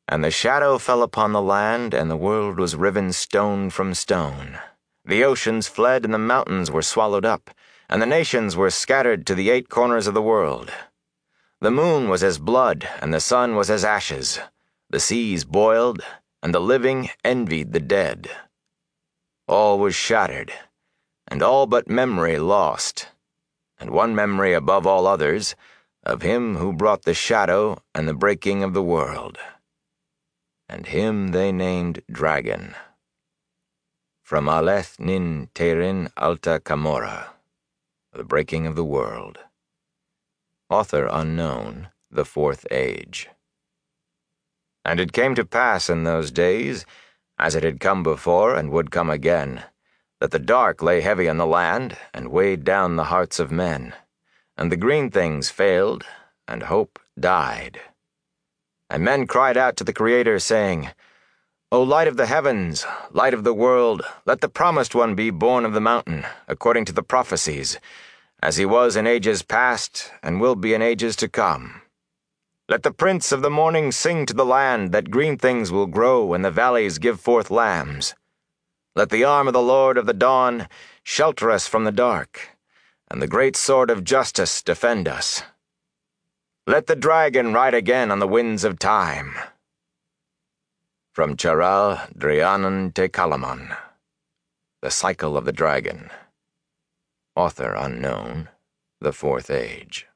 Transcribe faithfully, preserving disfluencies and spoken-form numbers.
And the shadow fell upon the land, and the world was riven stone from stone. The oceans fled, and the mountains were swallowed up, and the nations were scattered to the eight corners of the world. The moon was as blood, and the sun was as ashes. The seas boiled, and the living envied the dead. All was shattered, and all but memory lost, and one memory above all others, of him who brought the shadow and the breaking of the world. And him they named Dragon. From Aleth Nin Terin Alta Camorra, The Breaking of the World. Author unknown, The Fourth Age. And it came to pass in those days, as it had come before and would come again, that the dark lay heavy on the land and weighed down the hearts of men, and the green things failed, and hope died. And men cried out to the Creator, saying, O light of the heavens, light of the world, let the promised one be born of the mountain, according to the prophecies, as he was in ages past, and will be in ages to come. Let the prince of the morning sing to the land that green things will grow, and the valleys give forth lambs. Let the arm of the Lord of the dawn shelter us from the dark, and the great sword of justice defend us. Let the dragon ride again on the winds of time. From Charal Drianan te Kalaman, The Cycle of the Dragon. Author unknown, The Fourth Age.